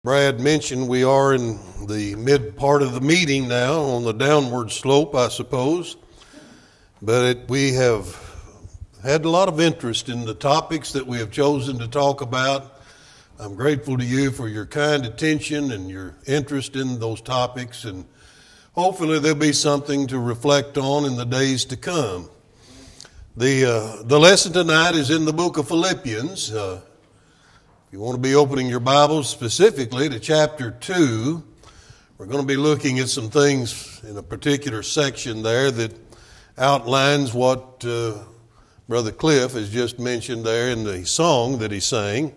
Brad mentioned we are in the mid part of the meeting now, on the downward slope, I suppose. But we have had a lot of interest in the topics that we have chosen to talk about. I'm grateful to you for your kind attention and your interest in those topics, and hopefully there'll be something to reflect on in the days to come. The lesson tonight is in the book of Philippians. If you want to be opening your Bibles specifically to chapter 2, we're going to be looking at some things in a particular section there that outlines what Brother Cliff has just mentioned there in the song that he sang,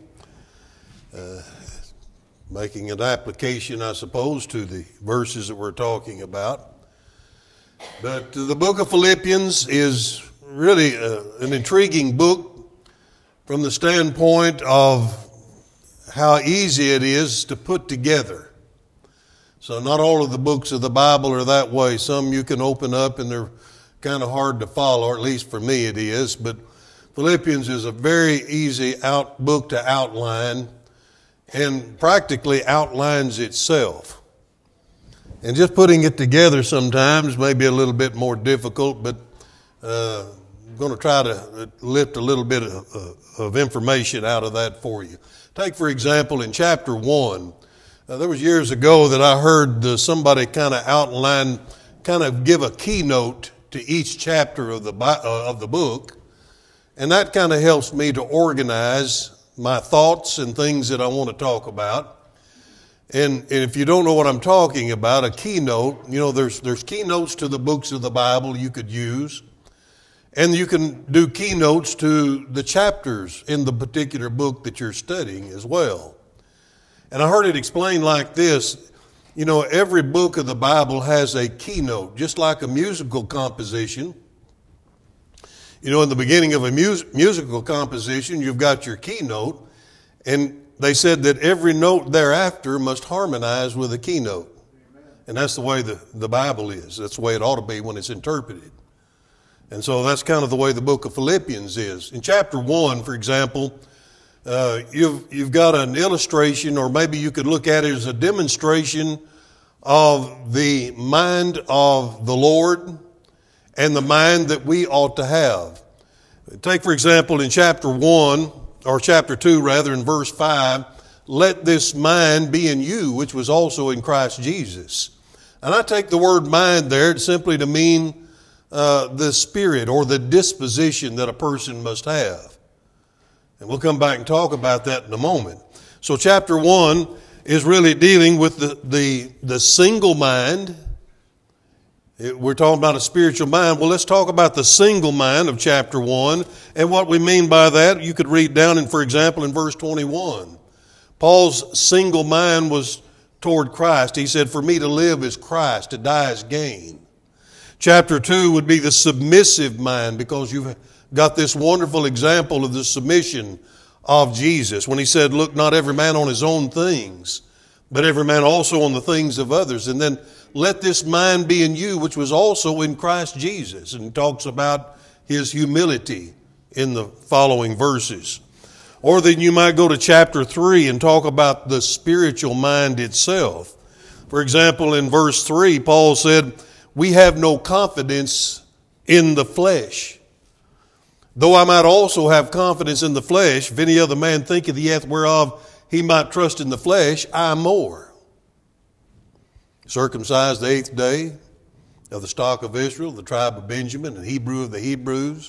making an application, I suppose, to the verses that we're talking about. But the book of Philippians is really an intriguing book from the standpoint of how easy it is to put together. So not all of the books of the Bible are that way. Some you can open up and they're kind of hard to follow, or at least for me it is. But Philippians is a very easy book to outline and practically outlines itself. And just putting it together sometimes may be a little bit more difficult, but I'm going to try to lift a little bit of information out of that for you. Take, for example, in chapter 1, there was years ago that I heard somebody kind of give a keynote to each chapter of the book, and that kind of helps me to organize my thoughts and things that I want to talk about. And if you don't know what I'm talking about, a keynote, there's keynotes to the books of the Bible you could use. And you can do keynotes to the chapters in the particular book that you're studying as well. And I heard it explained like this. Every book of the Bible has a keynote, just like a musical composition. In the beginning of a musical composition, you've got your keynote. And they said that every note thereafter must harmonize with the keynote. And that's the way the Bible is. That's the way it ought to be when it's interpreted. And so that's kind of the way the book of Philippians is. In chapter 1, for example, you've got an illustration, or maybe you could look at it as a demonstration of the mind of the Lord and the mind that we ought to have. Take, for example, in chapter 1, or chapter 2 rather, in verse 5, let this mind be in you, which was also in Christ Jesus. And I take the word mind there simply to mean the spirit or the disposition that a person must have. And we'll come back and talk about that in a moment. So chapter 1 is really dealing with the single mind. We're talking about a spiritual mind. Well, let's talk about the single mind of chapter 1. And what we mean by that, you could read down for example, in verse 21. Paul's single mind was toward Christ. He said, for me to live is Christ, to die is gain. Chapter 2 would be the submissive mind, because you've got this wonderful example of the submission of Jesus when he said, look not every man on his own things, but every man also on the things of others. And then let this mind be in you, which was also in Christ Jesus. And he talks about his humility in the following verses. Or then you might go to chapter 3 and talk about the spiritual mind itself. For example, in verse 3, Paul said, we have no confidence in the flesh. Though I might also have confidence in the flesh, if any other man thinketh he hath whereof he might trust in the flesh, I more. Circumcised the 8th day, of the stock of Israel, the tribe of Benjamin, and Hebrew of the Hebrews.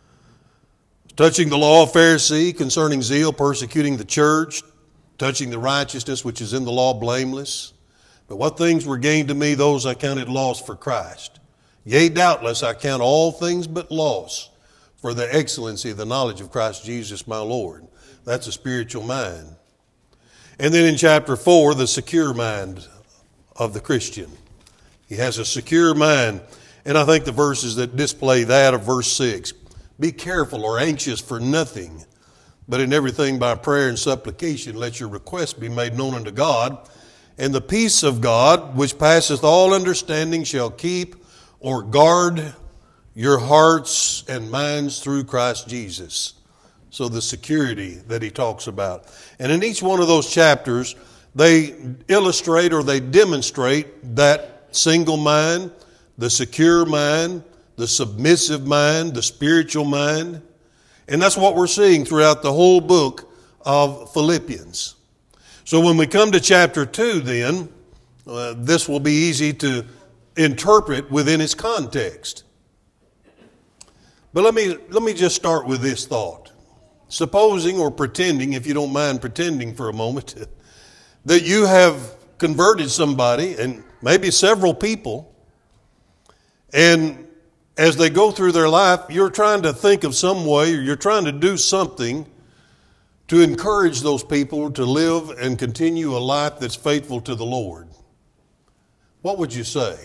Touching the law of Pharisee, concerning zeal, persecuting the church, touching the righteousness which is in the law, blameless. But what things were gained to me, those I counted loss for Christ. Yea, doubtless I count all things but loss for the excellency of the knowledge of Christ Jesus my Lord. That's a spiritual mind. And then in chapter 4, the secure mind of the Christian. He has a secure mind. And I think the verses that display that are verse 6. Be careful or anxious for nothing, but in everything by prayer and supplication let your requests be made known unto God. And the peace of God, which passeth all understanding, shall keep or guard your hearts and minds through Christ Jesus. So the security that he talks about. And in each one of those chapters, they illustrate or they demonstrate that single mind, the secure mind, the submissive mind, the spiritual mind. And that's what we're seeing throughout the whole book of Philippians. So when we come to chapter 2 then, this will be easy to interpret within its context. But let me just start with this thought. Supposing or pretending, if you don't mind pretending for a moment, that you have converted somebody and maybe several people, and as they go through their life, you're trying to think of some way, or you're trying to do something to encourage those people to live and continue a life that's faithful to the Lord. What would you say?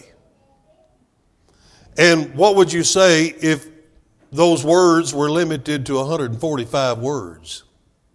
And what would you say if those words were limited to 145 words?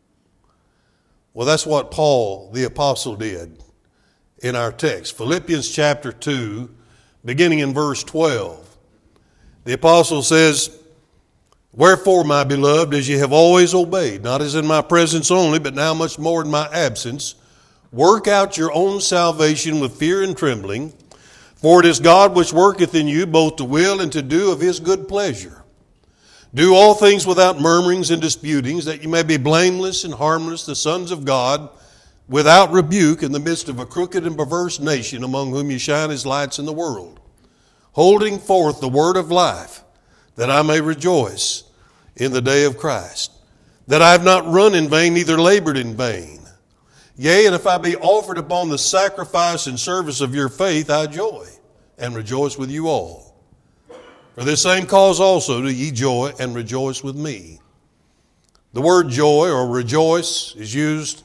Well, that's what Paul, the apostle, did in our text. Philippians chapter 2, beginning in verse 12. The apostle says, "Wherefore, my beloved, as ye have always obeyed, not as in my presence only, but now much more in my absence, work out your own salvation with fear and trembling, for it is God which worketh in you both to will and to do of his good pleasure. Do all things without murmurings and disputings, that you may be blameless and harmless, the sons of God, without rebuke, in the midst of a crooked and perverse nation, among whom ye shine as lights in the world, holding forth the word of life, that I may rejoice in the day of Christ, that I have not run in vain, neither labored in vain. Yea, and if I be offered upon the sacrifice and service of your faith, I joy and rejoice with you all. For this same cause also do ye joy and rejoice with me." The word joy or rejoice is used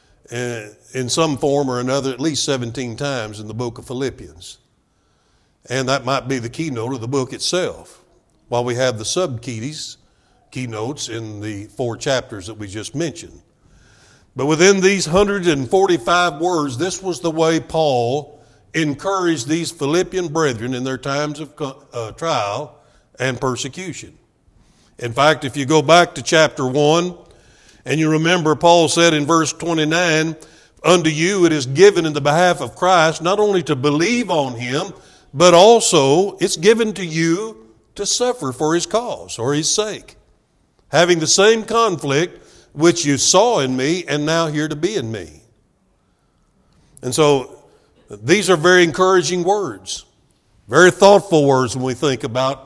in some form or another at least 17 times in the book of Philippians. And that might be the keynote of the book itself, while we have the keynotes in the 4 chapters that we just mentioned. But within these 145 words, this was the way Paul encouraged these Philippian brethren in their times of trial and persecution. In fact, if you go back to chapter 1, and you remember Paul said in verse 29, "Unto you it is given in the behalf of Christ not only to believe on him, but also it's given to you to suffer for his cause or his sake, having the same conflict which you saw in me and now hear to be in me." And so these are very encouraging words, very thoughtful words when we think about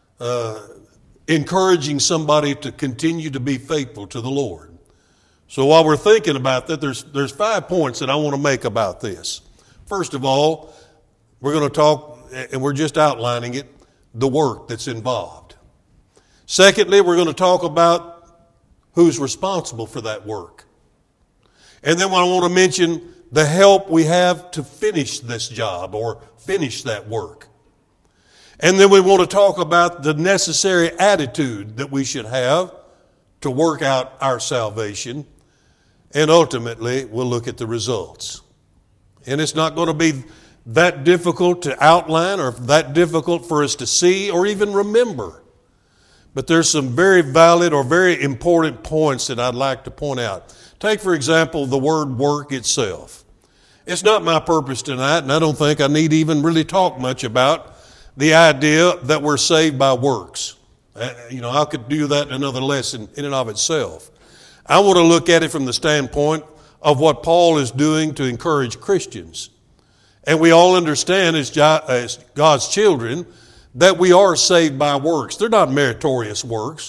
encouraging somebody to continue to be faithful to the Lord. So while we're thinking about that, there's 5 points that I want to make about this. First of all, we're going to talk, and we're just outlining it, the work that's involved. Secondly, we're going to talk about who's responsible for that work. And then I want to mention the help we have to finish this job or finish that work. And then we want to talk about the necessary attitude that we should have to work out our salvation. And ultimately, we'll look at the results. And it's not going to be that difficult to outline or that difficult for us to see or even remember. But there's some very valid or very important points that I'd like to point out. Take, for example, the word work itself. It's not my purpose tonight, and I don't think I need to even really talk much about the idea that we're saved by works. I could do that in another lesson in and of itself. I want to look at it from the standpoint of what Paul is doing to encourage Christians. And we all understand as God's children that we are saved by works. They're not meritorious works.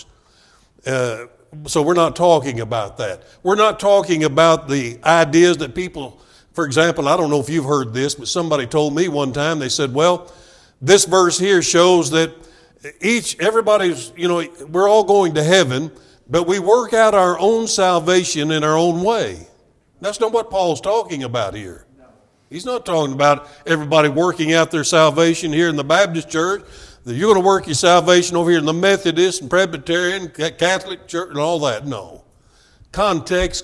So we're not talking about that. We're not talking about the ideas that people, for example, I don't know if you've heard this, but somebody told me one time, they said, well, this verse here shows that everybody's, we're all going to heaven, but we work out our own salvation in our own way. That's not what Paul's talking about here. He's not talking about everybody working out their salvation here in the Baptist church. That you're going to work your salvation over here in the Methodist and Presbyterian, Catholic church and all that. No. Context.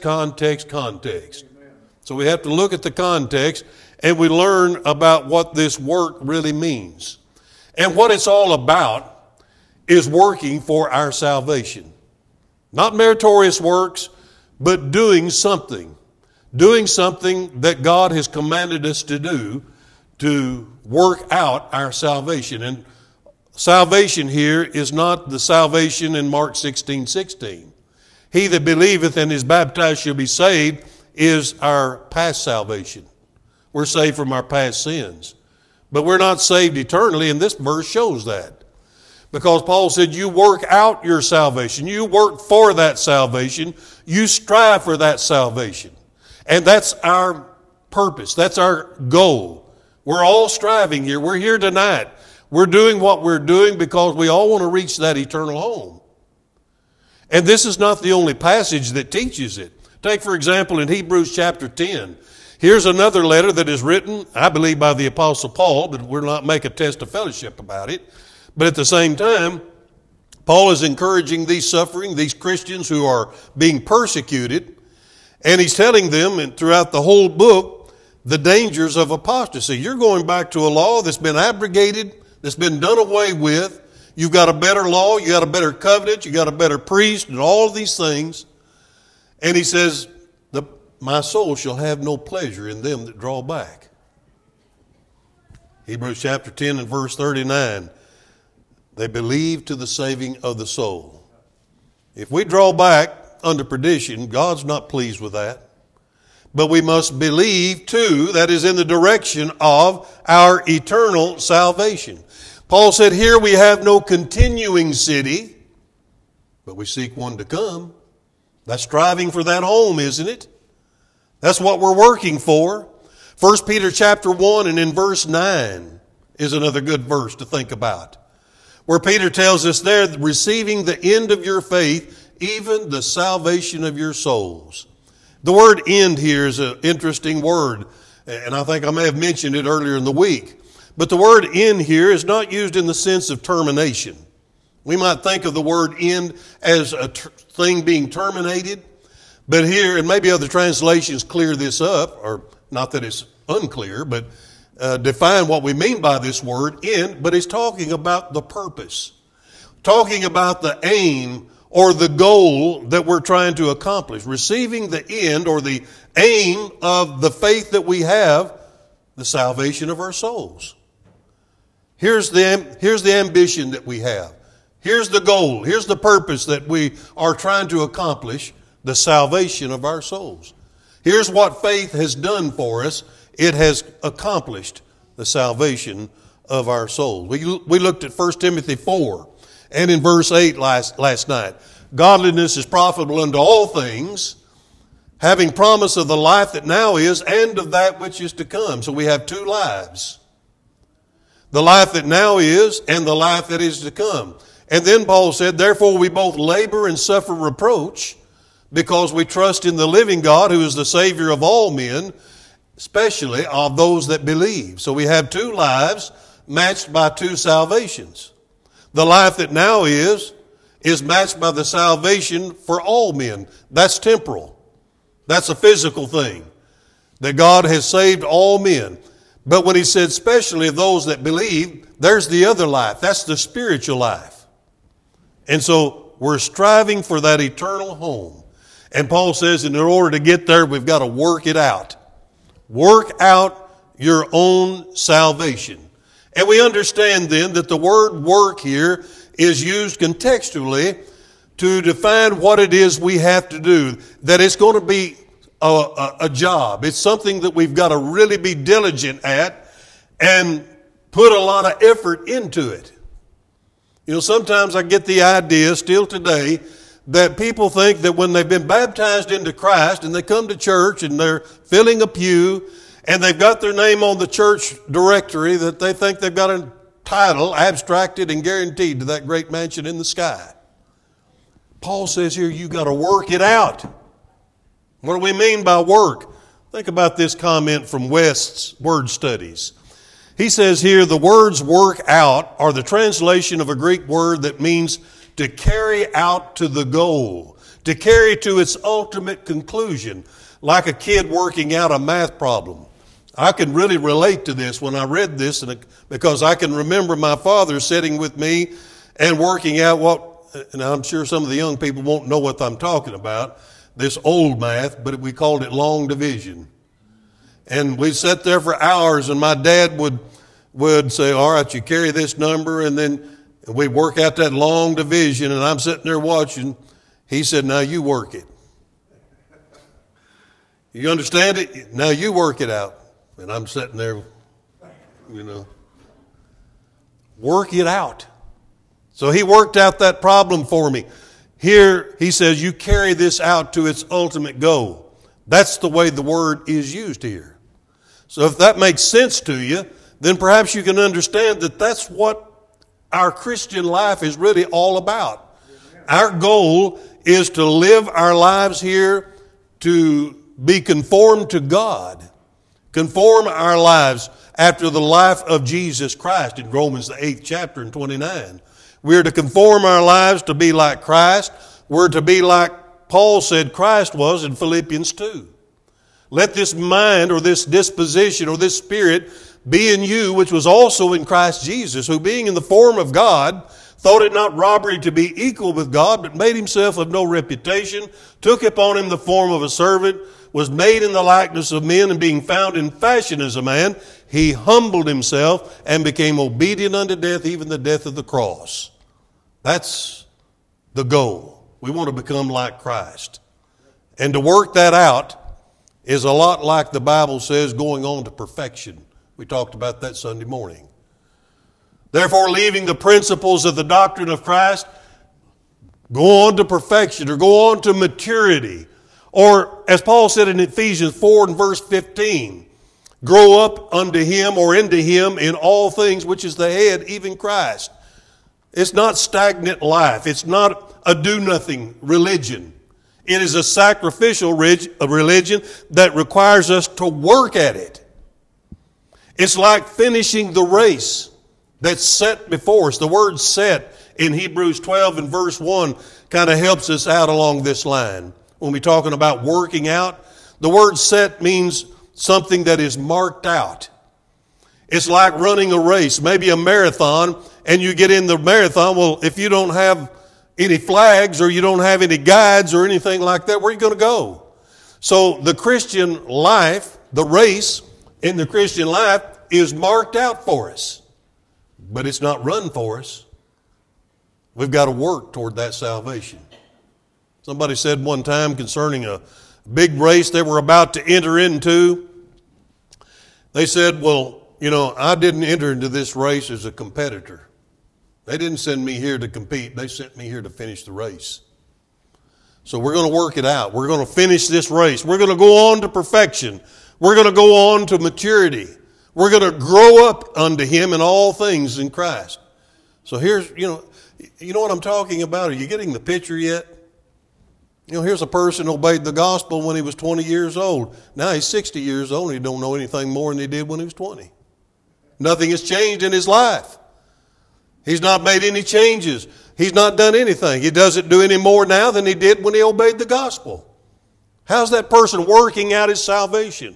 So we have to look at the context and we learn about what this work really means. And what it's all about is working for our salvation. Not meritorious works, but doing something doing something that God has commanded us to do to work out our salvation. And salvation here is not the salvation in Mark 16:16. He that believeth and is baptized shall be saved is our past salvation. We're saved from our past sins. But we're not saved eternally, and this verse shows that. Because Paul said, you work out your salvation. You work for that salvation. You strive for that salvation. And that's our purpose. That's our goal. We're all striving here. We're here tonight. We're doing what we're doing because we all want to reach that eternal home. And this is not the only passage that teaches it. Take, for example, in Hebrews chapter 10. Here's another letter that is written, I believe, by the Apostle Paul, but we're not making a test of fellowship about it. But at the same time, Paul is encouraging these suffering, these Christians who are being persecuted, and he's telling them, and throughout the whole book, the dangers of apostasy. You're going back to a law that's been abrogated, that's been done away with. You've got a better law, you got a better covenant, you got a better priest, and all of these things. And he says, my soul shall have no pleasure in them that draw back. Hebrews chapter 10 and verse 39. They believe to the saving of the soul. If we draw back under perdition, God's not pleased with that. But we must believe too, that is in the direction of our eternal salvation. Paul said, here we have no continuing city, but we seek one to come. That's striving for that home, isn't it? That's what we're working for. 1 Peter chapter 1 and in verse 9 is another good verse to think about, where Peter tells us there, receiving the end of your faith, even the salvation of your souls. The word end here is an interesting word, and I think I may have mentioned it earlier in the week. But the word end here is not used in the sense of termination. We might think of the word end as a thing being terminated, but here, and maybe other translations clear this up, or not that it's unclear, but define what we mean by this word end, but it's talking about the purpose, talking about the aim or the goal that we're trying to accomplish, receiving the end or the aim of the faith that we have, the salvation of our souls. Here's the ambition that we have. Here's the goal. Here's the purpose that we are trying to accomplish, the salvation of our souls. Here's what faith has done for us. It has accomplished the salvation of our souls. We looked at 1 Timothy 4 and in verse 8 last night. Godliness is profitable unto all things, having promise of the life that now is and of that which is to come. So we have two lives. The life that now is and the life that is to come. And then Paul said, therefore we both labor and suffer reproach because we trust in the living God who is the Savior of all men, especially of those that believe. So we have two lives matched by two salvations. The life that now is matched by the salvation for all men. That's temporal. That's a physical thing. That God has saved all men. But when he said especially of those that believe, there's the other life. That's the spiritual life. And so we're striving for that eternal home. And Paul says in order to get there, we've got to work it out. Work out your own salvation. And we understand then that the word work here is used contextually to define what it is we have to do. That it's going to be a job. It's something that we've got to really be diligent at and put a lot of effort into it. You know, sometimes I get the idea still today that people think that when they've been baptized into Christ and they come to church and they're filling a pew and they've got their name on the church directory, that they think they've got a title abstracted and guaranteed to that great mansion in the sky. Paul says here, you got to work it out. What do we mean by work? Think about this comment from West's Word Studies. He says here, the words work out are the translation of a Greek word that means to carry out to the goal, to carry to its ultimate conclusion, like a kid working out a math problem. I can really relate to this when I read this because I can remember my father sitting with me and working out and I'm sure some of the young people won't know what I'm talking about, this old math, but we called it long division. And we'd sit there for hours, and my dad would say, all right, you carry this number, and then we'd work out that long division, and I'm sitting there watching. He said, now you work it. You understand it? Now you work it out. And I'm sitting there, work it out. So he worked out that problem for me. Here, he says, you carry this out to its ultimate goal. That's the way the word is used here. So if that makes sense to you, then perhaps you can understand that that's what our Christian life is really all about. Our goal is to live our lives here to be conformed to God. Conform our lives after the life of Jesus Christ in Romans the 8th chapter and 29. We're to conform our lives to be like Christ. We're to be like Paul said Christ was in Philippians 2. Let this mind or this disposition or this spirit be in you, which was also in Christ Jesus, who being in the form of God, thought it not robbery to be equal with God, but made himself of no reputation, took upon him the form of a servant, was made in the likeness of men, and being found in fashion as a man, he humbled himself and became obedient unto death, even the death of the cross. That's the goal. We want to become like Christ. And to work that out is a lot like the Bible says going on to perfection. We talked about that Sunday morning. Therefore, leaving the principles of the doctrine of Christ, go on to perfection or go on to maturity. Or, as Paul said in Ephesians 4 and verse 15, grow up unto him or into him in all things, which is the head, even Christ. It's not stagnant life. It's not a do-nothing religion. It is a sacrificial religion that requires us to work at it. It's like finishing the race that's set before us. The word set in Hebrews 12 and verse 1 kind of helps us out along this line. When we're talking about working out, the word set means something that is marked out. It's like running a race, maybe a marathon, and you get in the marathon. Well, if you don't have any flags or you don't have any guides or anything like that, where are you going to go? So the Christian life, the race in the Christian life is marked out for us. But it's not run for us. We've got to work toward that salvation. Somebody said one time concerning a big race they were about to enter into, they said, well, I didn't enter into this race as a competitor. They didn't send me here to compete. They sent me here to finish the race. So we're going to work it out. We're going to finish this race. We're going to go on to perfection. We're going to go on to maturity. We're going to grow up unto him in all things in Christ. So here's, you know what I'm talking about? Are you getting the picture yet? Here's a person who obeyed the gospel when he was 20 years old. Now he's 60 years old and he don't know anything more than he did when he was 20. Nothing has changed in his life. He's not made any changes. He's not done anything. He doesn't do any more now than he did when he obeyed the gospel. How's that person working out his salvation?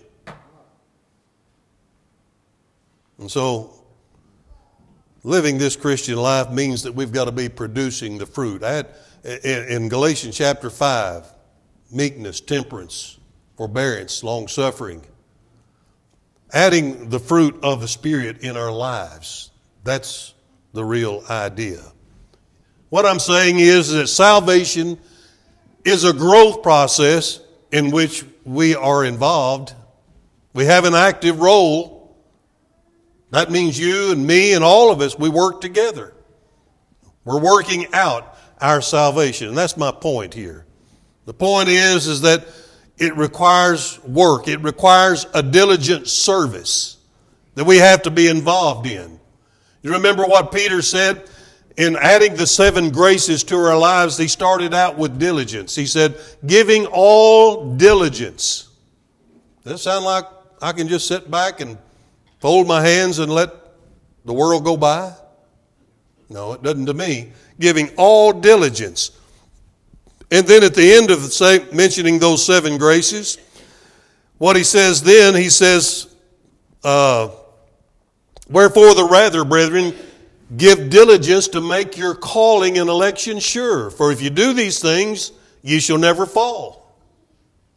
And so, living this Christian life means that we've got to be producing the fruit. In Galatians chapter 5, meekness, temperance, forbearance, long-suffering. Adding the fruit of the Spirit in our lives. That's the real idea. What I'm saying is that salvation is a growth process in which we are involved. We have an active role. That means you and me and all of us, we work together. We're working out our salvation. And that's my point here. The point is that it requires work. It requires a diligent service that we have to be involved in. You remember what Peter said? In adding the 7 graces to our lives, he started out with diligence. He said, giving all diligence. Does that sound like I can just sit back and fold my hands and let the world go by? No, it doesn't to me. Giving all diligence. And then at the end of mentioning those 7 graces, what he says then, he says, wherefore the rather, brethren, give diligence to make your calling and election sure. For if you do these things, ye shall never fall.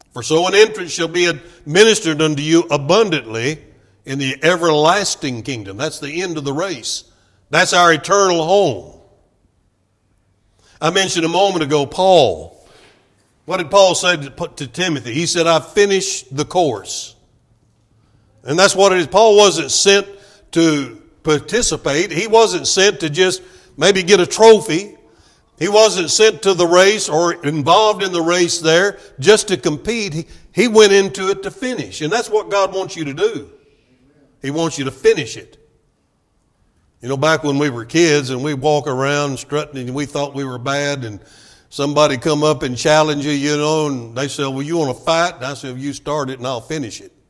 For so an entrance shall be administered unto you abundantly in the everlasting kingdom. That's the end of the race. That's our eternal home. I mentioned a moment ago Paul. What did Paul say to Timothy? He said, I've finished the course. And that's what it is. Paul wasn't sent to participate. He wasn't sent to just maybe get a trophy. He wasn't sent to the race or involved in the race there just to compete. He went into it to finish. And that's what God wants you to do. He wants you to finish it. You know, back when we were kids and we walk around strutting and we thought we were bad and somebody come up and challenge you, you know, and they say, well, you want to fight? And I said, well, you start it and I'll finish it.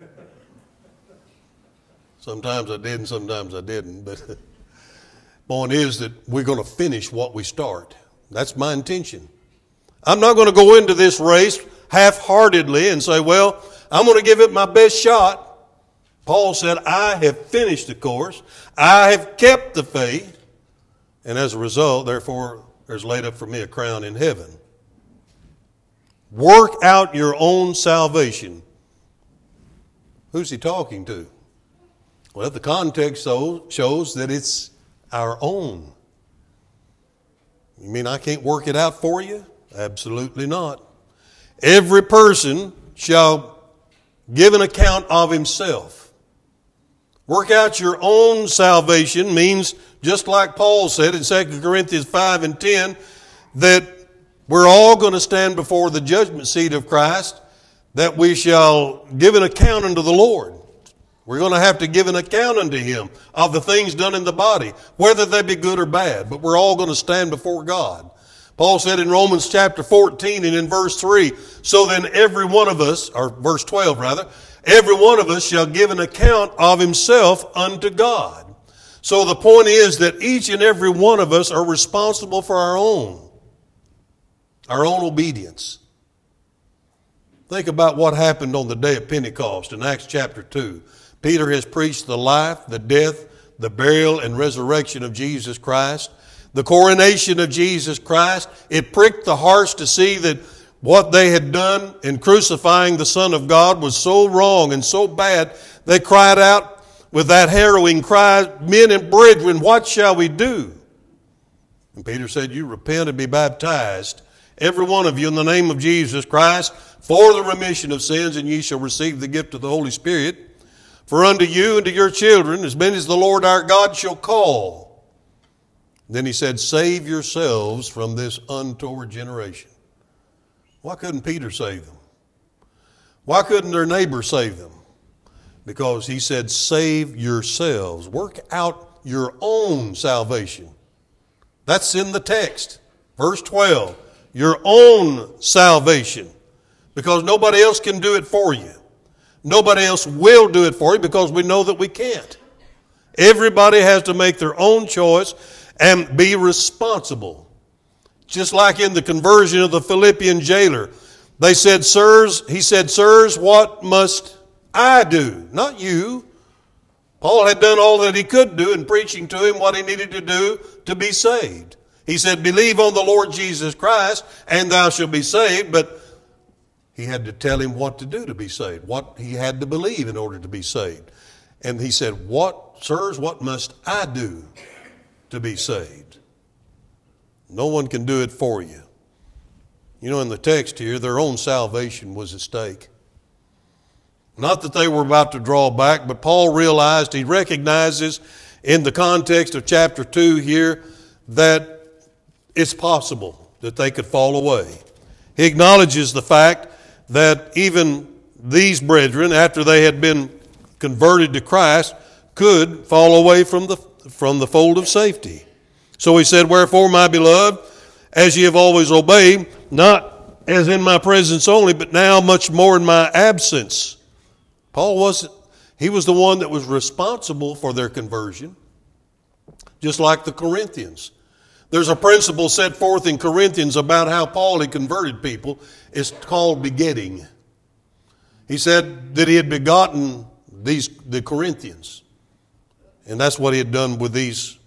Sometimes I did and sometimes I didn't. But the point is that we're going to finish what we start. That's my intention. I'm not going to go into this race half-heartedly and say, well, I'm going to give it my best shot. Paul said, I have finished the course. I have kept the faith. And as a result, therefore, there's laid up for me a crown in heaven. Work out your own salvation. Who's he talking to? Well, the context shows that it's our own. You mean I can't work it out for you? Absolutely not. Every person shall give an account of himself. Work out your own salvation means, just like Paul said in 2 Corinthians 5 and 10, that we're all going to stand before the judgment seat of Christ, that we shall give an account unto the Lord. We're going to have to give an account unto Him of the things done in the body, whether they be good or bad, but we're all going to stand before God. Paul said in Romans chapter 14 and in verse 3, so then every one of us, or verse 12 rather, every one of us shall give an account of himself unto God. So the point is that each and every one of us are responsible for our own obedience. Think about what happened on the day of Pentecost in Acts chapter 2. Peter has preached the life, the death, the burial, and resurrection of Jesus Christ. The coronation of Jesus Christ. It pricked the hearts to see that what they had done in crucifying the Son of God was so wrong and so bad, they cried out with that harrowing cry, men and brethren, what shall we do? And Peter said, you repent and be baptized, every one of you, in the name of Jesus Christ, for the remission of sins, and ye shall receive the gift of the Holy Spirit. For unto you and to your children, as many as the Lord our God shall call. Then he said, save yourselves from this untoward generation. Why couldn't Peter save them? Why couldn't their neighbor save them? Because he said, save yourselves. Work out your own salvation. That's in the text. Verse 12. Your own salvation. Because nobody else can do it for you. Nobody else will do it for you because we know that we can't. Everybody has to make their own choice and be responsible. Just like in the conversion of the Philippian jailer. They said, sirs, he said, sirs, what must I do? Not you. Paul had done all that he could do in preaching to him what he needed to do to be saved. He said, believe on the Lord Jesus Christ and thou shalt be saved. But he had to tell him what to do to be saved, what he had to believe in order to be saved. And he said, sirs, what must I do to be saved? No one can do it for you. You know, in the text here, their own salvation was at stake. Not that they were about to draw back, but Paul realized, he recognizes in the context of chapter 2 here, that it's possible that they could fall away. He acknowledges the fact that even these brethren, after they had been converted to Christ, could fall away from the fold of safety. So he said, wherefore, my beloved, as ye have always obeyed, not as in my presence only, but now much more in my absence. He was the one that was responsible for their conversion, just like the Corinthians. There's a principle set forth in Corinthians about how Paul had converted people. It's called begetting. He said that he had begotten the Corinthians. And that's what he had done with these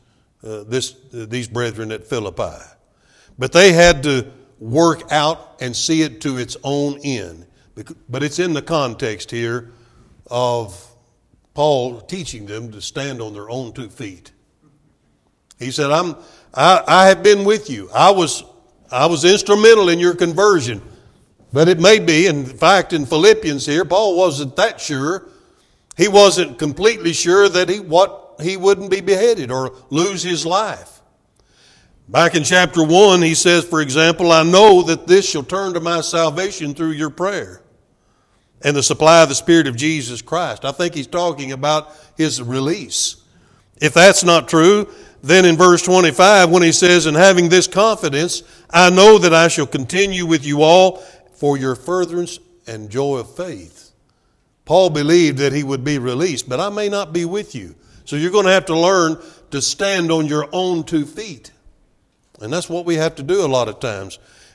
brethren at Philippi. But they had to work out and see it to its own end. But it's in the context here of Paul teaching them to stand on their own 2 feet. He said, I have been with you. I was instrumental in your conversion. But it may be, in fact, in Philippians here, Paul wasn't that sure. He wasn't completely sure that he wouldn't be beheaded or lose his life. Back in chapter 1, he says, for example, I know that this shall turn to my salvation through your prayer and the supply of the Spirit of Jesus Christ. I think he's talking about his release. If that's not true, then in verse 25, when he says, and having this confidence, I know that I shall continue with you all for your furtherance and joy of faith. Paul believed that he would be released, but I may not be with you. So you're going to have to learn to stand on your own 2 feet. And that's what we have to do a lot of times.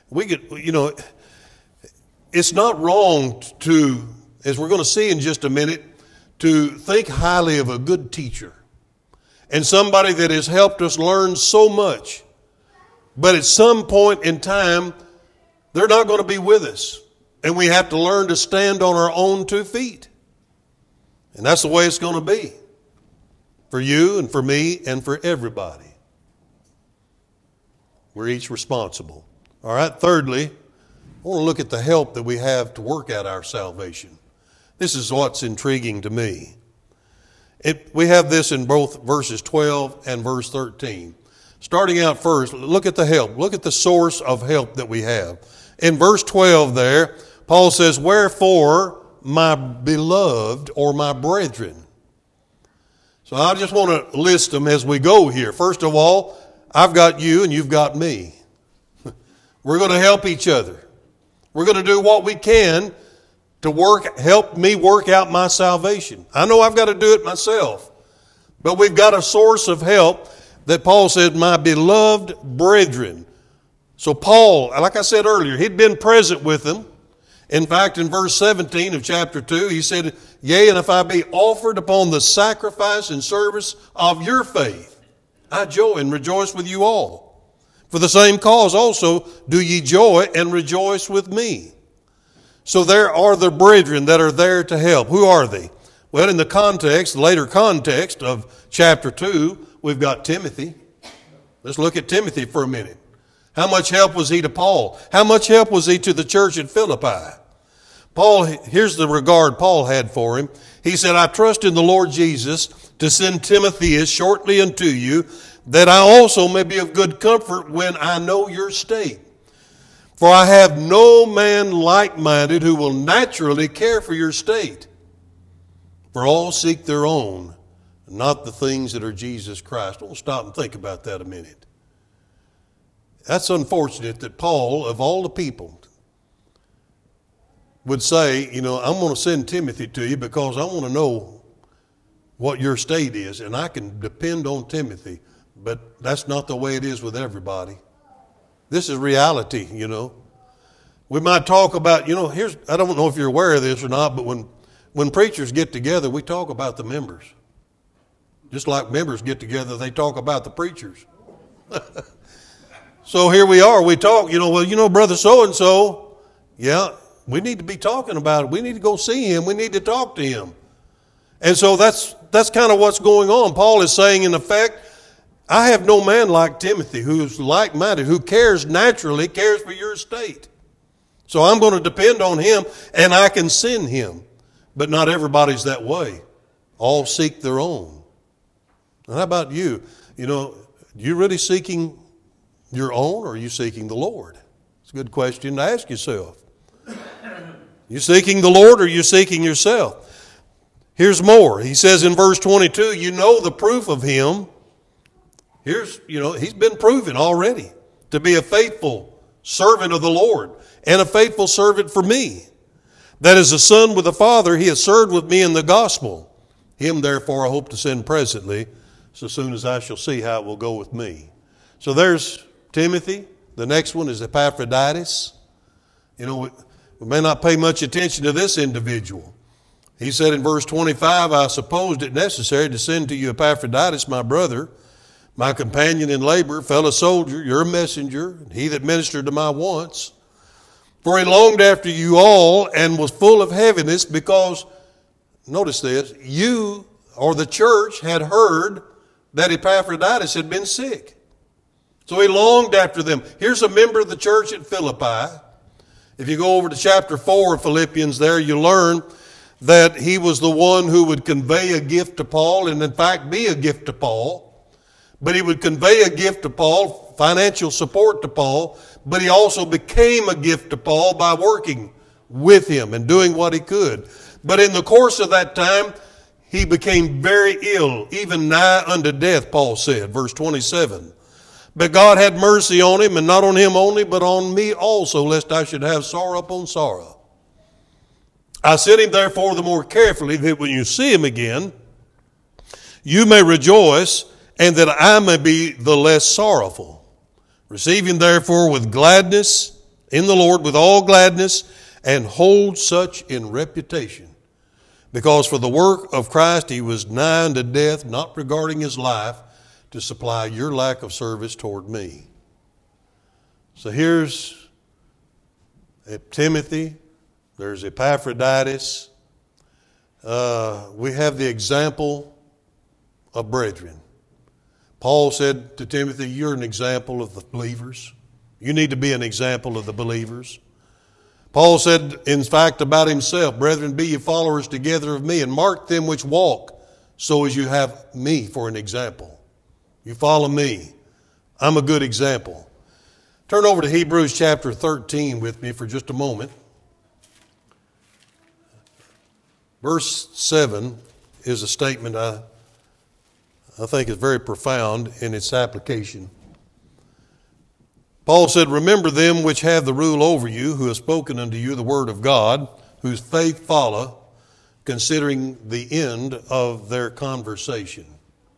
It's not wrong to, as we're going to see in just a minute, to think highly of a good teacher and somebody that has helped us learn so much. But at some point in time, they're not going to be with us. And we have to learn to stand on our own 2 feet. And that's the way it's going to be for you and for me and for everybody. We're each responsible. All right, thirdly, I want to look at the help that we have to work out our salvation. This is what's intriguing to me. We have this in both verses 12 and verse 13. Starting out first, look at the help. Look at the source of help that we have. In verse 12 there, Paul says, wherefore, my beloved, or my brethren. So I just want to list them as we go here. First of all, I've got you and you've got me. We're going to help each other. We're going to do what we can to help me work out my salvation. I know I've got to do it myself. But we've got a source of help that Paul said, my beloved brethren. So Paul, like I said earlier, he'd been present with them. In fact, in verse 17 of chapter 2, he said, yea, and if I be offered upon the sacrifice and service of your faith, I joy and rejoice with you all. For the same cause also do ye joy and rejoice with me. So there are the brethren that are there to help. Who are they? Well, in the later context of chapter 2, we've got Timothy. Let's look at Timothy for a minute. How much help was he to Paul? How much help was he to the church at Philippi? Here's the regard Paul had for him. He said, I trust in the Lord Jesus to send Timothy shortly unto you, that I also may be of good comfort when I know your state. For I have no man like-minded who will naturally care for your state. For all seek their own, not the things that are Jesus Christ. Don't stop and think about that a minute. That's unfortunate that Paul, of all the people, would say, I'm going to send Timothy to you because I want to know what your state is, and I can depend on Timothy. But that's not the way it is with everybody. This is reality, We might talk about, I don't know if you're aware of this or not, but when preachers get together, we talk about the members. Just like members get together, they talk about the preachers. So here we are, we talk, brother so-and-so, yeah, we need to be talking about it. We need to go see him. We need to talk to him. And so that's kind of what's going on. Paul is saying, in effect, I have no man like Timothy who's like-minded, who cares for your state. So I'm going to depend on him, and I can send him. But not everybody's that way. All seek their own. And how about you? You really seeking your own, or are you seeking the Lord? It's a good question to ask yourself. You seeking the Lord, or are you seeking yourself? Here's more. He says in verse 22, you know the proof of him. He's been proven already to be a faithful servant of the Lord and a faithful servant for me. That as a son with a father, he has served with me in the gospel. Him, therefore, I hope to send presently, so soon as I shall see how it will go with me. So there's Timothy. The next one is Epaphroditus. We may not pay much attention to this individual. He said in verse 25, I supposed it necessary to send to you Epaphroditus, my brother, my companion in labor, fellow soldier, your messenger, he that ministered to my wants. For he longed after you all and was full of heaviness because, notice this, you or the church had heard that Epaphroditus had been sick. So he longed after them. Here's a member of the church at Philippi. If you go over to chapter 4 of Philippians there, you learn that he was the one who would convey a gift to Paul and in fact be a gift to Paul. But he would convey a gift to Paul, financial support to Paul, but he also became a gift to Paul by working with him and doing what he could. But in the course of that time, he became very ill, even nigh unto death, Paul said, verse 27. But God had mercy on him, and not on him only, but on me also, lest I should have sorrow upon sorrow. I sent him therefore the more carefully, that when you see him again, you may rejoice, and that I may be the less sorrowful. Receive him therefore with gladness in the Lord, with all gladness, and hold such in reputation. Because for the work of Christ he was nigh unto death, not regarding his life, to supply your lack of service toward me. So here's Timothy, there's Epaphroditus. We have the example of brethren. Paul said to Timothy, you're an example of the believers. You need to be an example of the believers. Paul said, in fact, about himself, brethren, be ye followers together of me, and mark them which walk, so as you have me for an example. You follow me. I'm a good example. Turn over to Hebrews chapter 13 with me for just a moment. Verse 7 is a statement I think is very profound in its application. Paul said, remember them which have the rule over you, who have spoken unto you the word of God, whose faith follow, considering the end of their conversation.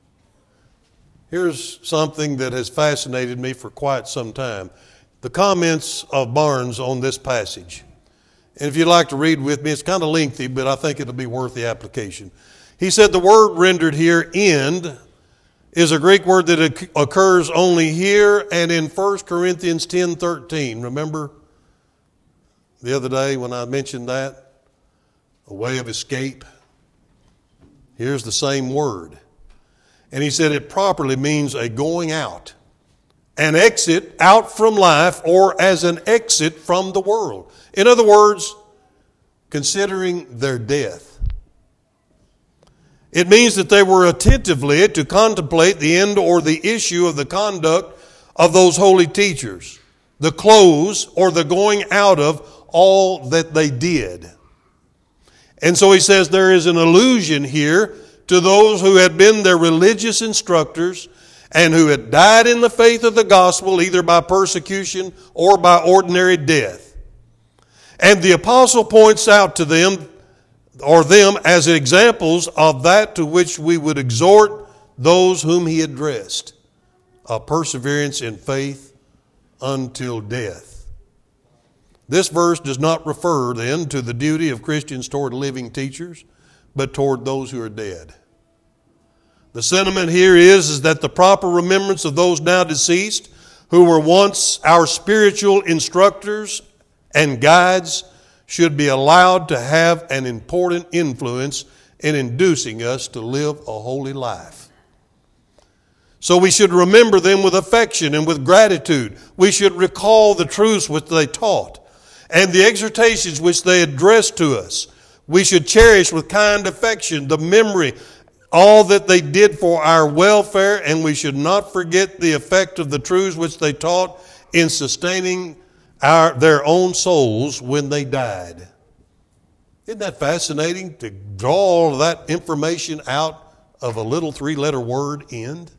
Here's something that has fascinated me for quite some time. The comments of Barnes on this passage. And if you'd like to read with me, it's kind of lengthy, but I think it'll be worth the application. He said the word rendered here, end, is a Greek word that occurs only here and in 1 Corinthians 10:13. Remember the other day when I mentioned that? A way of escape. Here's the same word. And he said it properly means a going out, an exit out from life, or as an exit from the world. In other words, considering their death. It means that they were attentively to contemplate the end or the issue of the conduct of those holy teachers, the close or the going out of all that they did. And so he says there is an allusion here to those who had been their religious instructors and who had died in the faith of the gospel, either by persecution or by ordinary death. And the apostle points out to them as examples of that to which we would exhort those whom he addressed, a perseverance in faith until death. This verse does not refer then to the duty of Christians toward living teachers, but toward those who are dead. The sentiment here is that the proper remembrance of those now deceased, who were once our spiritual instructors and guides, should be allowed to have an important influence in inducing us to live a holy life. So we should remember them with affection and with gratitude. We should recall the truths which they taught and the exhortations which they addressed to us. We should cherish with kind affection the memory, all that they did for our welfare, and we should not forget the effect of the truths which they taught in sustaining their own souls when they died. Isn't that fascinating to draw all of that information out of a little 3-letter word, end?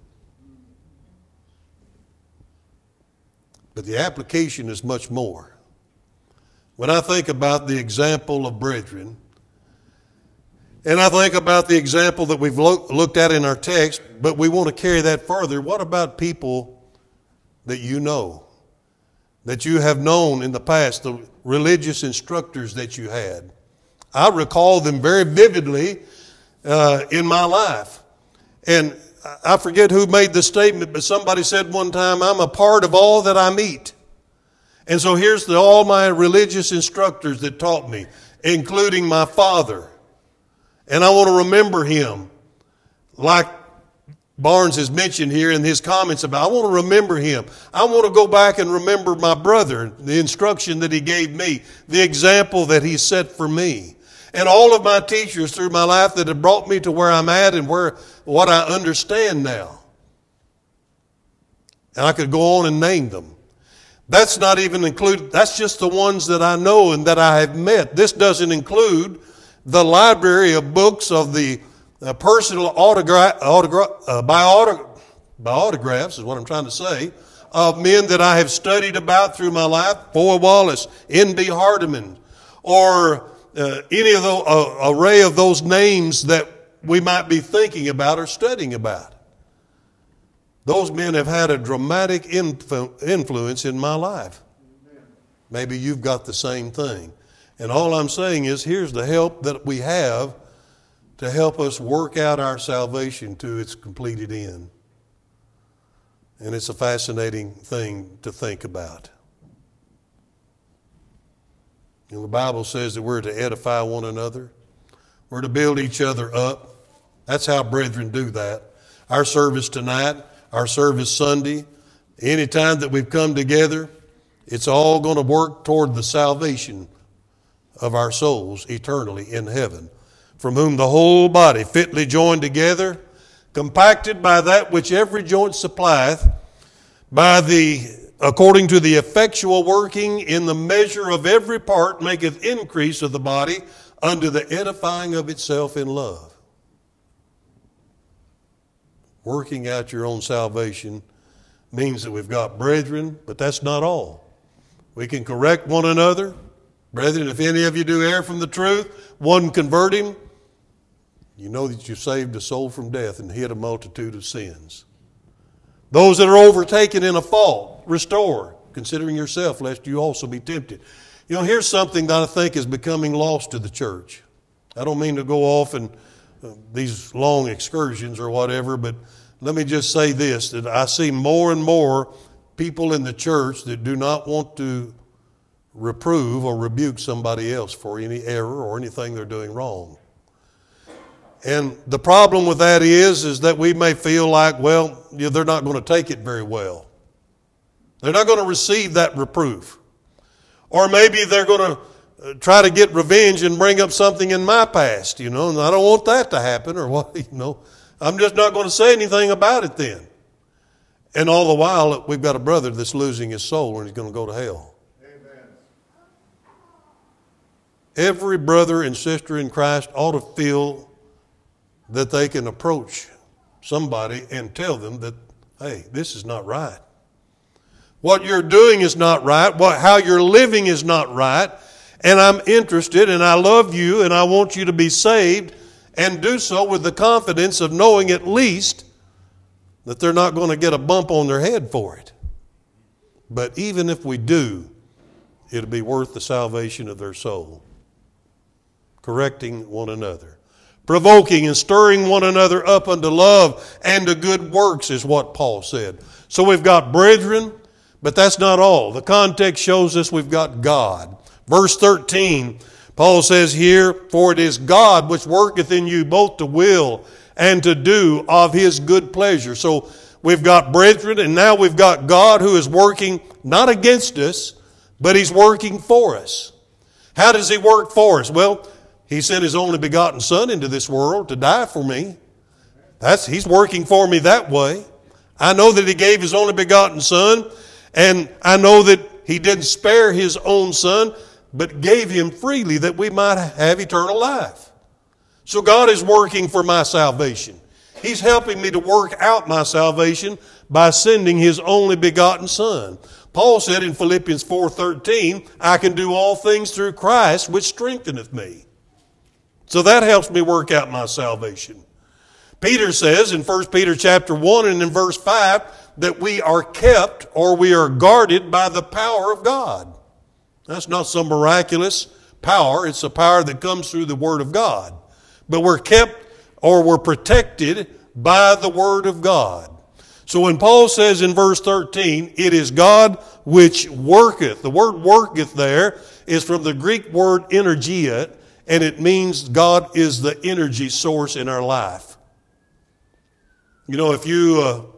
But the application is much more. When I think about the example of brethren, and I think about the example that we've looked at in our text, but we want to carry that further, what about people that you know? That you have known in the past, the religious instructors that you had. I recall them very vividly in my life. And I forget who made the statement, but somebody said one time, I'm a part of all that I meet. And so here's all my religious instructors that taught me, including my father. And I want to remember him, like Barnes has mentioned here in his comments about, I want to remember him. I want to go back and remember my brother, the instruction that he gave me, the example that he set for me. And all of my teachers through my life that have brought me to where I'm at and what I understand now. And I could go on and name them. That's not even included, that's just the ones that I know and that I have met. This doesn't include the library of books of the personal biographies is what I'm trying to say, of men that I have studied about through my life, Foy Wallace, N.B. Hardeman, or any of the array of those names that we might be thinking about or studying about. Those men have had a dramatic influence in my life. Maybe you've got the same thing. And all I'm saying is, here's the help that we have to help us work out our salvation to its completed end. And it's a fascinating thing to think about. You know, the Bible says that we're to edify one another. We're to build each other up. That's how brethren do that. Our service tonight, our service Sunday, any time that we've come together, it's all going to work toward the salvation of our souls eternally in heaven, from whom the whole body fitly joined together, compacted by that which every joint supplieth, according to the effectual working in the measure of every part, maketh increase of the body unto the edifying of itself in love. Working out your own salvation means that we've got brethren, but that's not all. We can correct one another. Brethren, if any of you do err from the truth, one convert him, you know that you saved a soul from death and hid a multitude of sins. Those that are overtaken in a fault, restore, considering yourself, lest you also be tempted. You know, here's something that I think is becoming lost to the church. I don't mean to go off in these long excursions or whatever, but let me just say this, that I see more and more people in the church that do not want to reprove or rebuke somebody else for any error or anything they're doing wrong. And the problem with that is that we may feel like, well, they're not going to take it very well. They're not going to receive that reproof. Or maybe they're going to try to get revenge and bring up something in my past, and I don't want that to happen, or what, I'm just not going to say anything about it then. And all the while, we've got a brother that's losing his soul and he's going to go to hell. Amen. Every brother and sister in Christ ought to feel that they can approach somebody and tell them that, hey, this is not right. What you're doing is not right. How you're living is not right. And I'm interested and I love you and I want you to be saved, and do so with the confidence of knowing at least that they're not going to get a bump on their head for it. But even if we do, it'll be worth the salvation of their soul. Correcting one another. Provoking and stirring one another up unto love and to good works is what Paul said. So we've got brethren, but that's not all. The context shows us we've got God. Verse 13, Paul says here, for it is God which worketh in you both to will and to do of his good pleasure. So we've got brethren, and now we've got God who is working not against us, but he's working for us. How does he work for us? Well, he sent his only begotten Son into this world to die for me. He's working for me that way. I know that he gave his only begotten Son, and I know that he didn't spare his own Son, but gave him freely that we might have eternal life. So God is working for my salvation. He's helping me to work out my salvation by sending his only begotten Son. Paul said in Philippians 4:13, I can do all things through Christ which strengtheneth me. So that helps me work out my salvation. Peter says in 1 Peter chapter 1 and in verse 5 that we are kept or we are guarded by the power of God. That's not some miraculous power. It's a power that comes through the Word of God. But we're kept or we're protected by the Word of God. So when Paul says in verse 13, it is God which worketh. The word worketh there is from the Greek word energia, and it means God is the energy source in our life. You know, if you,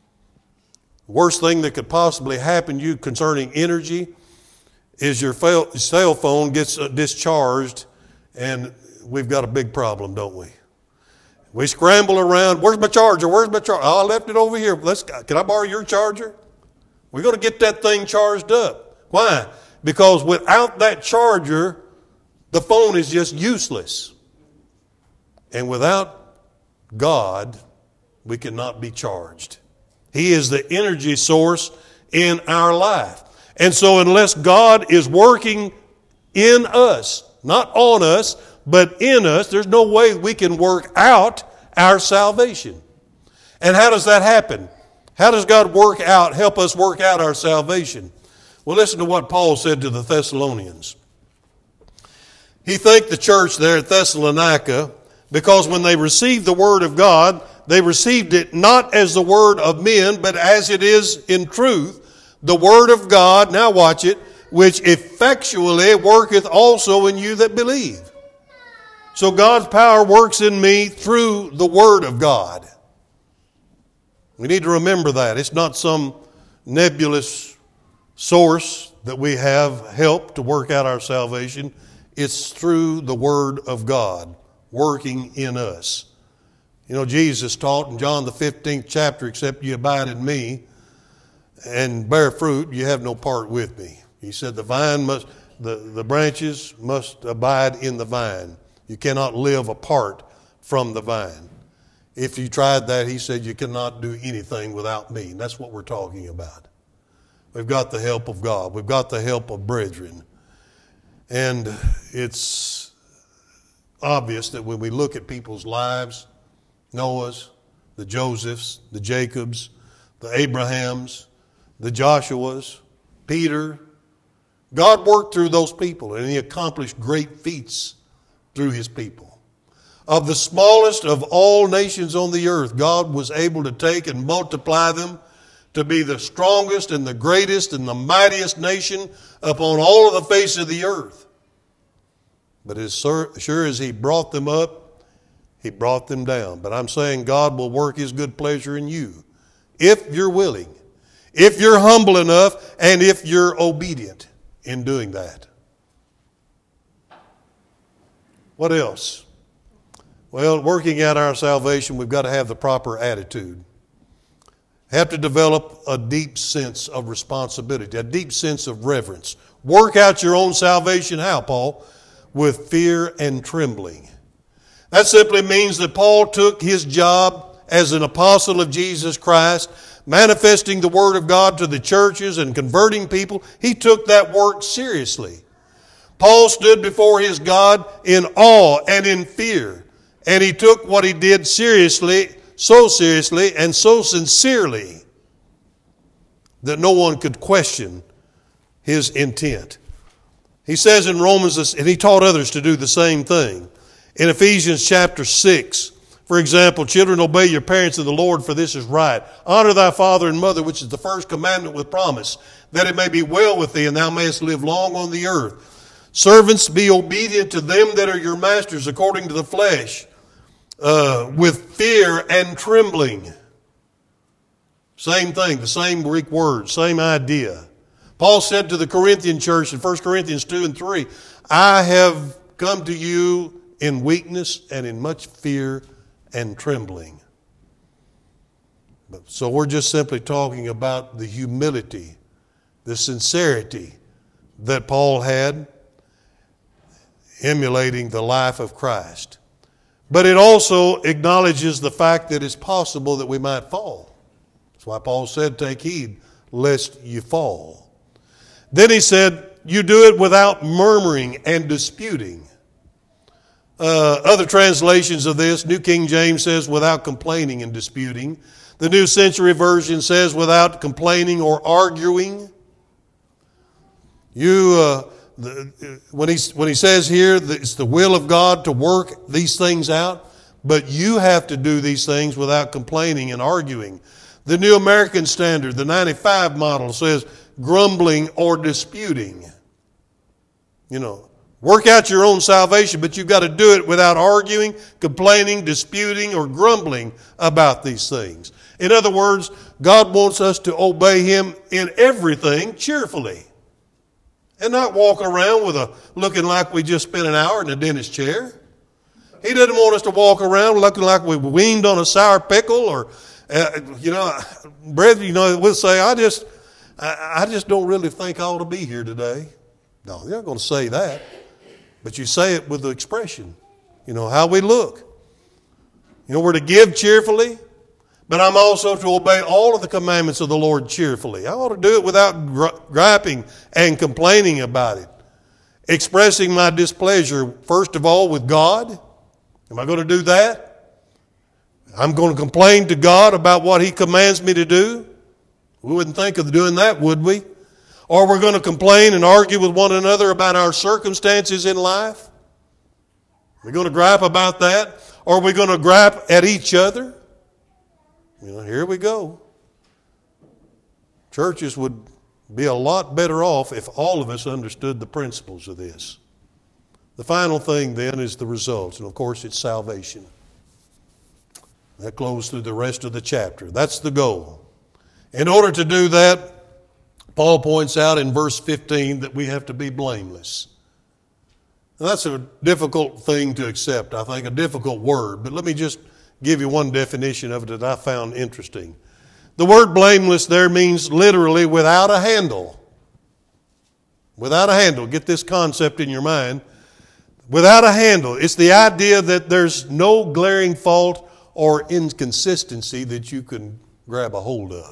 worst thing that could possibly happen to you concerning energy is your cell phone gets discharged, and we've got a big problem, don't we? We scramble around. Where's my charger? Where's my charger? Oh, I left it over here. Can I borrow your charger? We're going to get that thing charged up. Why? Because without that charger, the phone is just useless. And without God, we cannot be charged. He is the energy source in our life. And so unless God is working in us, not on us, but in us, there's no way we can work out our salvation. And how does that happen? How does God help us work out our salvation? Well, listen to what Paul said to the Thessalonians. He thanked the church there at Thessalonica because when they received the word of God, they received it not as the word of men, but as it is in truth, the word of God, now watch it, which effectually worketh also in you that believe. So God's power works in me through the Word of God. We need to remember that. It's not some nebulous source that we have help to work out our salvation. It's through the Word of God working in us. You know, Jesus taught in John the 15th chapter, except you abide in me and bear fruit, you have no part with me. He said the branches must abide in the vine. You cannot live apart from the vine. If you tried that, he said, you cannot do anything without me. And that's what we're talking about. We've got the help of God. We've got the help of brethren. And it's obvious that when we look at people's lives, Noah's, the Josephs, the Jacobs, the Abrahams, the Joshuas, Peter, God worked through those people and he accomplished great feats through his people. Of the smallest of all nations on the earth, God was able to take and multiply them to be the strongest and the greatest and the mightiest nation upon all of the face of the earth. But as sure as he brought them up, he brought them down. But I'm saying God will work his good pleasure in you if you're willing, if you're humble enough, and if you're obedient in doing that. What else? Well, working out our salvation, we've got to have the proper attitude. Have to develop a deep sense of responsibility, a deep sense of reverence. Work out your own salvation, how, Paul? With fear and trembling. That simply means that Paul took his job as an apostle of Jesus Christ, manifesting the Word of God to the churches and converting people. He took that work seriously. Paul stood before his God in awe and in fear, and he took what he did seriously and so sincerely that no one could question his intent. He says in Romans, and he taught others to do the same thing. In Ephesians chapter 6, for example, children, obey your parents in the Lord, for this is right. Honor thy father and mother, which is the first commandment with promise, that it may be well with thee and thou mayest live long on the earth. Servants, be obedient to them that are your masters according to the flesh, with fear and trembling. Same thing, the same Greek word, same idea. Paul said to the Corinthian church in 1 Corinthians 2 and 3, I have come to you in weakness and in much fear and trembling. So we're just simply talking about the humility, the sincerity that Paul had, emulating the life of Christ. But it also acknowledges the fact that it's possible that we might fall. That's why Paul said, take heed lest you fall. Then he said, you do it without murmuring and disputing. Other translations of this, New King James says without complaining and disputing. The New Century Version says without complaining or arguing. When he says here that it's the will of God to work these things out, but you have to do these things without complaining and arguing. The New American Standard, the 95 model, says grumbling or disputing. Work out your own salvation, but you've got to do it without arguing, complaining, disputing, or grumbling about these things. In other words, God wants us to obey Him in everything cheerfully and not walk around looking like we just spent an hour in a dentist chair. He doesn't want us to walk around looking like we weaned on a sour pickle or, brethren, we'll say, I just don't really think I ought to be here today. No, you're not going to say that. But you say it with the expression, how we look. We're to give cheerfully, but I'm also to obey all of the commandments of the Lord cheerfully. I ought to do it without griping and complaining about it. Expressing my displeasure, first of all, with God. Am I going to do that? I'm going to complain to God about what He commands me to do? We wouldn't think of doing that, would we? Or we're going to complain and argue with one another about our circumstances in life? We're going to gripe about that? Or are we going to gripe at each other? Here we go. Churches would be a lot better off if all of us understood the principles of this. The final thing then is the results, and of course it's salvation. That flows through the rest of the chapter. That's the goal. In order to do that, Paul points out in verse 15 that we have to be blameless. And that's a difficult thing to accept, I think, a difficult word. But let me just give you one definition of it that I found interesting. The word blameless there means literally without a handle. Without a handle. Get this concept in your mind. Without a handle. It's the idea that there's no glaring fault or inconsistency that you can grab a hold of.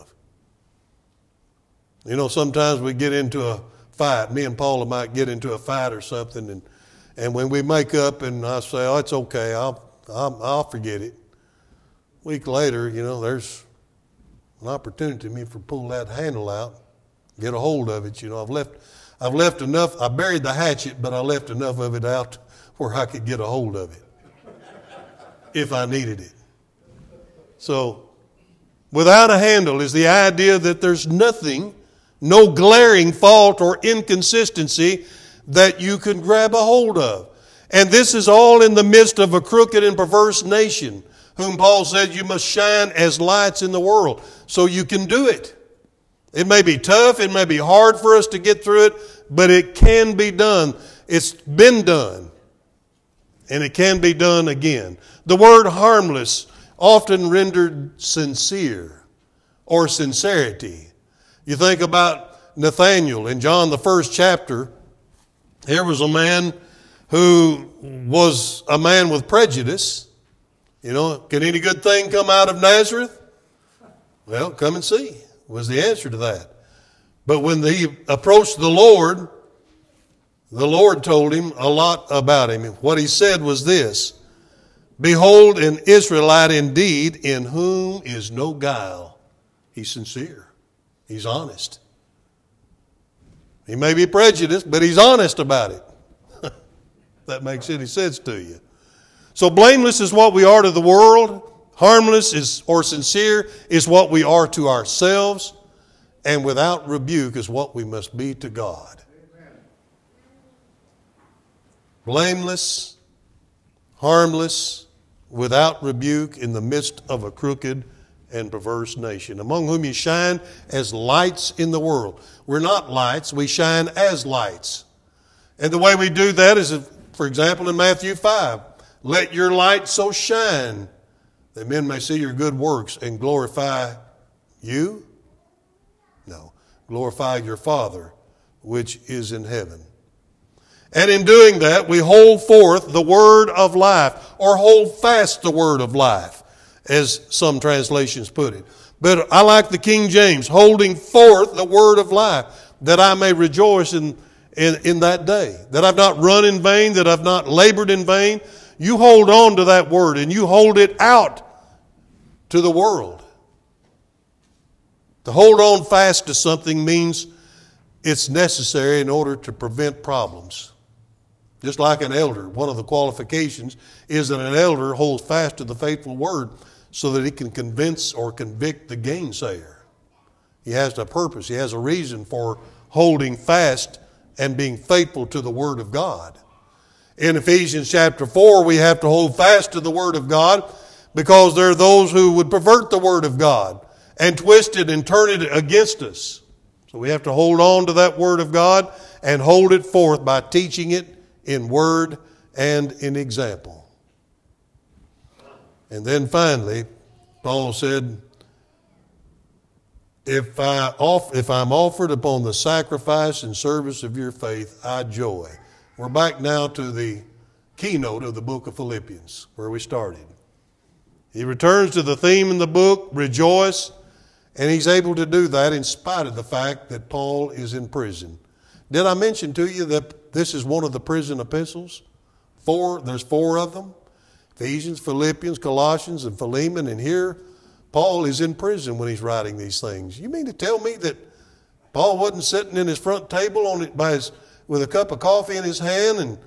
Sometimes we get into a fight. Me and Paula might get into a fight or something, and when we make up and I say, "Oh, it's okay, I'll forget it." A week later, there's an opportunity for me to pull that handle out, get a hold of it. I've left enough. I buried the hatchet, but I left enough of it out where I could get a hold of it if I needed it. So, without a handle is the idea that there's nothing. No glaring fault or inconsistency that you can grab a hold of. And this is all in the midst of a crooked and perverse nation, whom Paul said you must shine as lights in the world. So you can do it. It may be tough, it may be hard for us to get through it, but it can be done. It's been done. And it can be done again. The word harmless, often rendered sincere or sincerity. You think about Nathanael in John the 1st chapter. Here was a man who was a man with prejudice. Can any good thing come out of Nazareth? Well, come and see was the answer to that. But when he approached the Lord told him a lot about him. What he said was this: "Behold, an Israelite indeed, in whom is no guile." He's sincere. He's honest. He may be prejudiced, but he's honest about it. That makes any sense to you. So blameless is what we are to the world. Harmless or sincere is what we are to ourselves. And without rebuke is what we must be to God. Amen. Blameless, harmless, without rebuke in the midst of a crooked and perverse nation, among whom you shine as lights in the world. We're not lights, we shine as lights. And the way we do that is, for example, in Matthew 5, "Let your light so shine that men may see your good works and glorify you?" No, glorify your Father which is in heaven. And in doing that, we hold forth the word of life, or hold fast the word of life, as some translations put it. But I like the King James, holding forth the word of life, that I may rejoice in that day, that I've not run in vain, that I've not labored in vain. You hold on to that word and you hold it out to the world. To hold on fast to something means it's necessary in order to prevent problems. Just like an elder, one of the qualifications is that an elder holds fast to the faithful word so that he can convince or convict the gainsayer. He has a purpose. He has a reason for holding fast and being faithful to the Word of God. In Ephesians chapter 4, we have to hold fast to the Word of God because there are those who would pervert the Word of God and twist it and turn it against us. So we have to hold on to that Word of God and hold it forth by teaching it in word and in example. And then finally, Paul said, if I'm offered upon the sacrifice and service of your faith, I joy. We're back now to the keynote of the book of Philippians, where we started. He returns to the theme in the book, rejoice, and he's able to do that in spite of the fact that Paul is in prison. Did I mention to you that this is one of the prison epistles? There's 4 of them. Ephesians, Philippians, Colossians, and Philemon. And here, Paul is in prison when he's writing these things. You mean to tell me that Paul wasn't sitting in his front table with a cup of coffee in his hand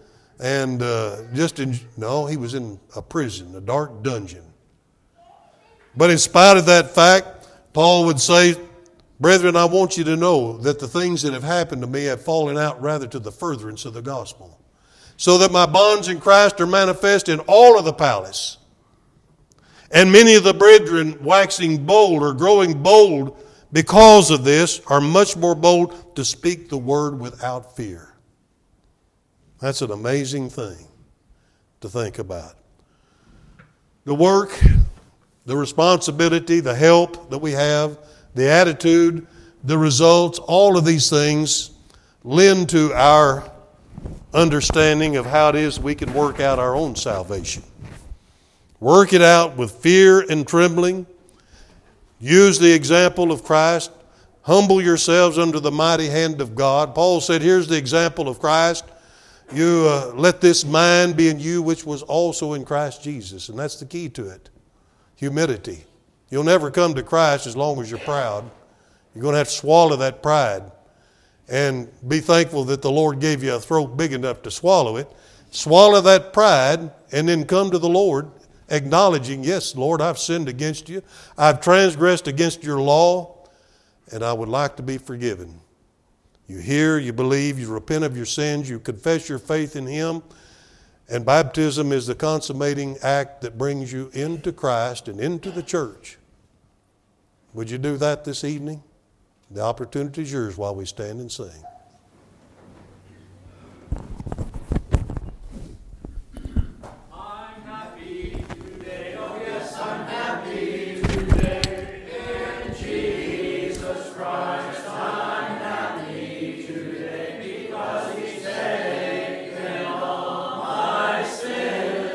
no, he was in a prison, a dark dungeon. But in spite of that fact, Paul would say, brethren, I want you to know that the things that have happened to me have fallen out rather to the furtherance of the gospel, so that my bonds in Christ are manifest in all of the palace. And many of the brethren waxing bold or growing bold because of this are much more bold to speak the word without fear. That's an amazing thing to think about. The work, the responsibility, the help that we have, the attitude, the results, all of these things lend to our understanding of how it is we can work out our own salvation. Work it out with fear and trembling. Use the example of Christ. Humble yourselves under the mighty hand of God. Paul said, here's the example of Christ. You let this mind be in you which was also in Christ Jesus. And that's the key to it. Humility. You'll never come to Christ as long as you're proud. You're going to have to swallow that pride and be thankful that the Lord gave you a throat big enough to swallow it. Swallow that pride and then come to the Lord acknowledging, yes, Lord, I've sinned against you. I've transgressed against your law, and I would like to be forgiven. You hear, you believe, you repent of your sins, you confess your faith in Him, and baptism is the consummating act that brings you into Christ and into the church. Would you do that this evening? The opportunity is yours while we stand and sing.